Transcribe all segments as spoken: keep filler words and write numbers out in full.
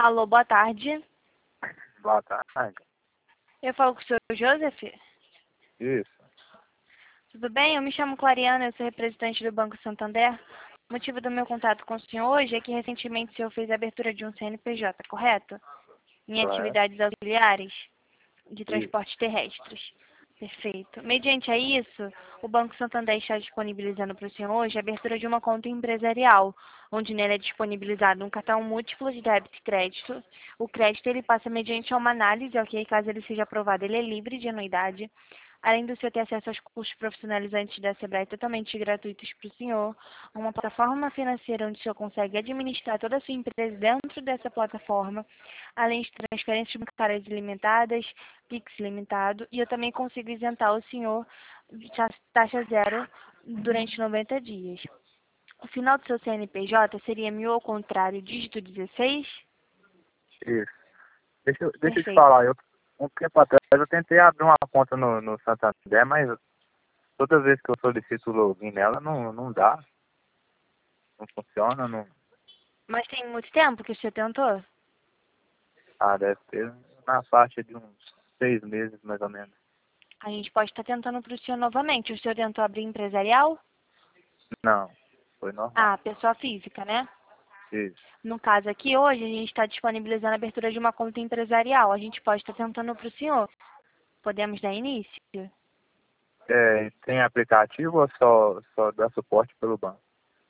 Alô, boa tarde. Boa tarde. Eu falo com o senhor Joseph? Isso. Tudo bem? Eu me chamo Clariana, eu sou representante do Banco Santander. O motivo do meu contato com o senhor hoje é que recentemente o senhor fez a abertura de um C N P J, correto? Em Correto. atividades auxiliares de Isso. transportes terrestres. Perfeito. Mediante a isso, o Banco Santander está disponibilizando para o senhor hoje a abertura de uma conta empresarial, onde nele é disponibilizado um cartão múltiplo de débito e crédito. O crédito ele passa mediante uma análise, ok? Caso ele seja aprovado, ele é livre de anuidade. Além do senhor ter acesso aos cursos profissionalizantes da Sebrae totalmente gratuitos para o senhor, uma plataforma financeira onde o senhor consegue administrar toda a sua empresa dentro dessa plataforma, além de transferências bancárias ilimitadas, Pix limitado, e eu também consigo isentar o senhor de ta- taxa zero durante noventa dias. O final do seu C N P J seria mil ao contrário, dígito dezesseis? Isso. Deixa, eu- deixa eu te Perfeito. falar, eu, um tempo atrás eu tentei abrir uma conta no, no Santander, mas toda vez que eu solicito o login nela, não, não dá. Não funciona, não. Mas tem muito tempo que o senhor tentou? Ah, deve ter na faixa de uns seis meses, mais ou menos. A gente pode estar tentando para o senhor novamente. O senhor tentou abrir empresarial? Não, foi normal. Ah, pessoa física, né? Isso. No caso aqui, hoje, a gente está disponibilizando a abertura de uma conta empresarial. A gente pode estar tentando para o senhor. Podemos dar início? É, tem aplicativo ou só, só dá suporte pelo banco?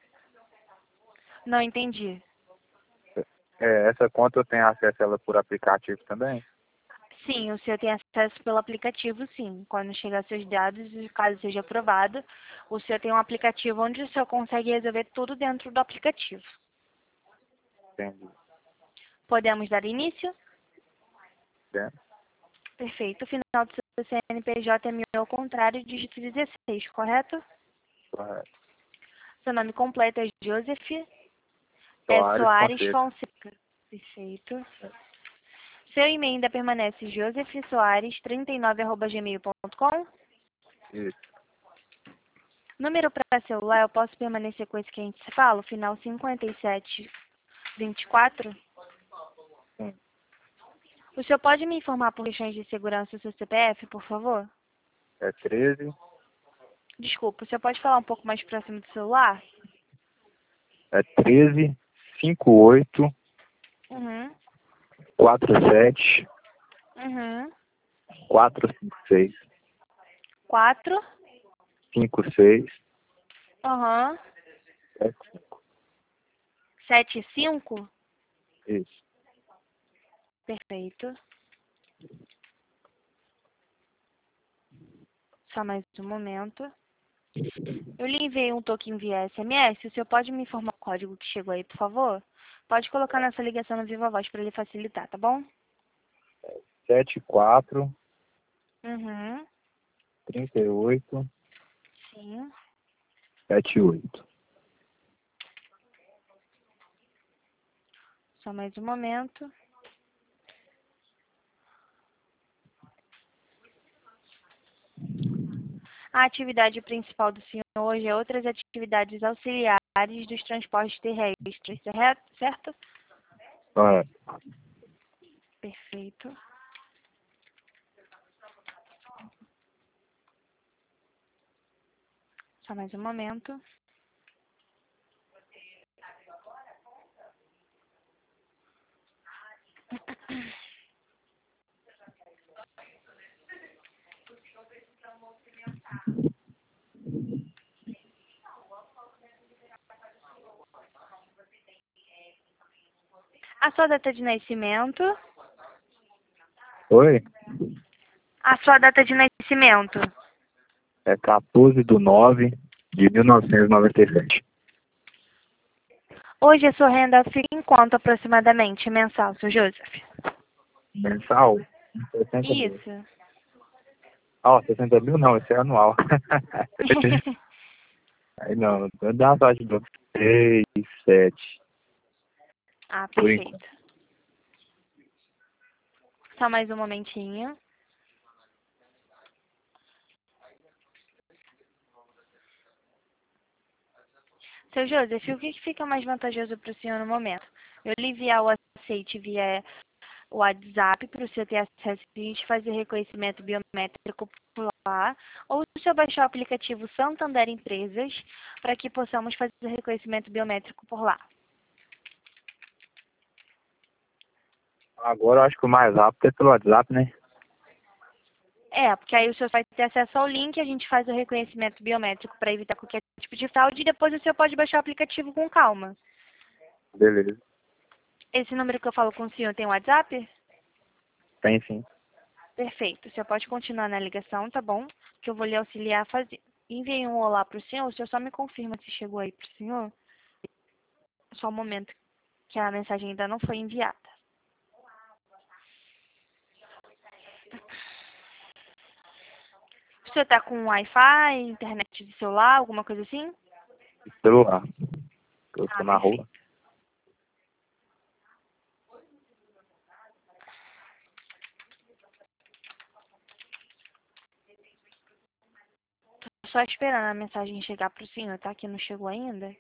Não entendi. É, essa conta eu tenho acesso a ela por aplicativo também? Sim, o senhor tem acesso pelo aplicativo, sim. Quando chegar seus dados, e caso seja aprovado, o senhor tem um aplicativo onde o senhor consegue resolver tudo dentro do aplicativo. Entendi. Podemos dar início? É, Perfeito. O final do seu C N P J é mil ao contrário, dígito dezesseis, correto? correto. Seu nome completo é Joseph é Soares Soares Fonseca. Fonseca. Perfeito. Seu e-mail ainda permanece josefsoares trinta e nove arroba gmail ponto com. Isso. Número para celular, eu posso permanecer com esse que a gente se fala, o final cinquenta e sete vinte e quatro. Sim. O senhor pode me informar por questões de segurança o seu C P F, por favor? É treze, Desculpa, o senhor pode falar um pouco mais próximo do celular? é treze, cinquenta e oito, Uhum, quarenta e sete, uhum. quatrocentos e cinquenta e seis, quatro, cinquenta e seis, aham, setenta e cinco. sete cinco. Isso. Perfeito. Só mais um momento. Eu lhe enviei um token via S M S. O senhor pode me informar o código que chegou aí, por favor? Pode colocar nessa ligação no Viva Voz para ele facilitar, tá bom? setenta e quatro, Uhum. trinta e oito, Sim. setenta e oito. Só mais um momento. A atividade principal do senhor hoje é outras atividades auxiliares dos transportes terrestres, certo? certo? Correto. Perfeito. Só mais um momento. A sua data de nascimento. Oi? A sua data de nascimento. É quatorze de nove de mil novecentos e noventa e sete. Hoje a sua renda fica em quanto aproximadamente mensal, seu Joseph? Mensal? sessenta mil. Isso. Ó, oh, sessenta mil não, esse é anual. Aí não, dá uma sorte de três, sete. Ah, Por enquanto. perfeito. Só mais um momentinho. Seu Joseph, o que que fica mais vantajoso para o senhor no momento? Eu lhe enviar o aceite via o WhatsApp para o senhor ter acesso e a gente fazer reconhecimento biométrico por lá, ou o senhor baixar o aplicativo Santander Empresas para que possamos fazer reconhecimento biométrico por lá. Agora eu acho que o mais rápido é pelo WhatsApp, né? É, porque aí o senhor vai ter acesso ao link, a gente faz o reconhecimento biométrico para evitar qualquer tipo de fraude e depois o senhor pode baixar o aplicativo com calma. Beleza. Esse número que eu falo com o senhor tem WhatsApp? Tem sim. Perfeito. O senhor pode continuar na ligação, tá bom? Que eu vou lhe auxiliar a fazer. Enviei um olá para o senhor, o senhor só me confirma se chegou aí para o senhor. Só um momento, que a mensagem ainda não foi enviada. O senhor está com Wi-Fi, internet de celular, alguma coisa assim? Celular. Eu Ah, tô na rua. perfeito. Tô só esperando a mensagem chegar para o senhor, tá? Que não chegou ainda.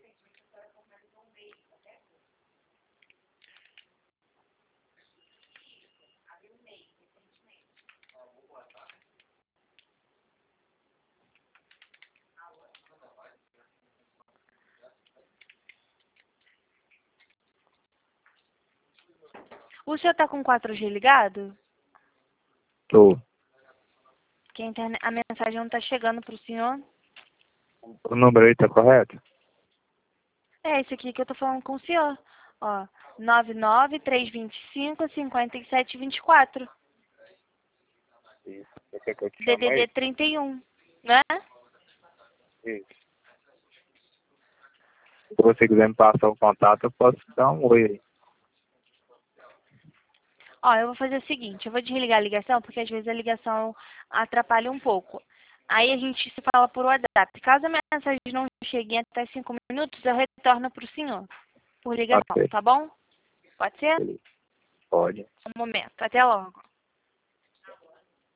O senhor está com quatro G ligado? Tô. Que a, internet, a mensagem não está chegando para o senhor. O número aí tá correto? É esse aqui que eu tô falando com o senhor. Ó, nove nove três dois cinco, cinco sete dois quatro. Isso. Você quer que eu te chame D D D aí? trinta e um, né? Isso. Se você quiser me passar o contato, eu posso dar um oi aí. Ó, eu vou fazer o seguinte, eu vou desligar a ligação, porque às vezes a ligação atrapalha um pouco. Aí a gente se fala por WhatsApp. Caso a minha mensagem não chegue em até cinco minutos, eu retorno pro senhor, por ligação, Ok. tá bom? Pode ser? Beleza. Pode. Um momento. Até logo.